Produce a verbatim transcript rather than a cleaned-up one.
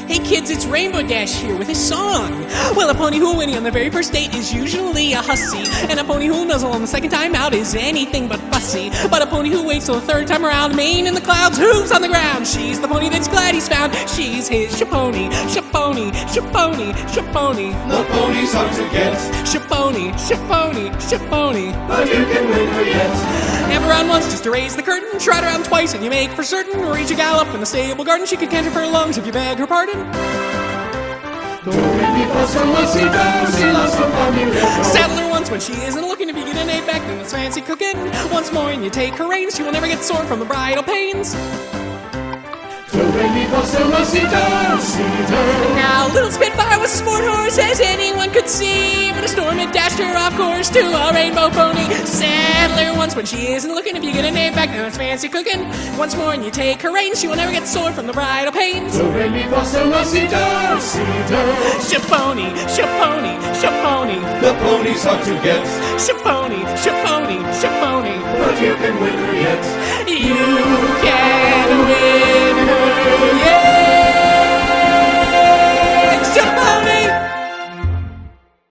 Hey kids, it's Rainbow Dash here with a song. Well, a pony who'll win on the very first date is usually a hussy, and a pony who'll nuzzle on the second time out is anything but fussy. But a pony who waits till the third time around, mane in the clouds, hooves on the ground, she's the pony that's glad he's found. She's his Shaponi, Shaponi, Shaponi, Shaponi. The pony's hard to get, Shaponi, Shaponi, Shaponi. but you can win her yet. Never around once just to raise the curtain, trot around twice and you make for certain reach a gallop in the stable garden. She could canter for her lungs if you beg her pardon. Do re mi fa sol la si do, si la sol fa mi re do. Saddle her once when she isn't looking. If you get an eight back, then it's fancy cooking. Once more and you take her reins, she will never get sore from the bridal pains. Do re mi fa sol la si do, si do. Now little Spitfire was a sport horse, as anyone could see, but a storm had dashed her off course to a rainbow pony. Saddle her once when she isn't looking. If you get an eight back, then it's fancy cooking. Once more and you take her reins, she will never get sore from the bridal pains. Do re mi fa sol la si do, si do. Shaponi, Shaponi, Shaponi. The pony's hard to get, Shaponi, Shaponi, Shaponi. but you can win her yet. You can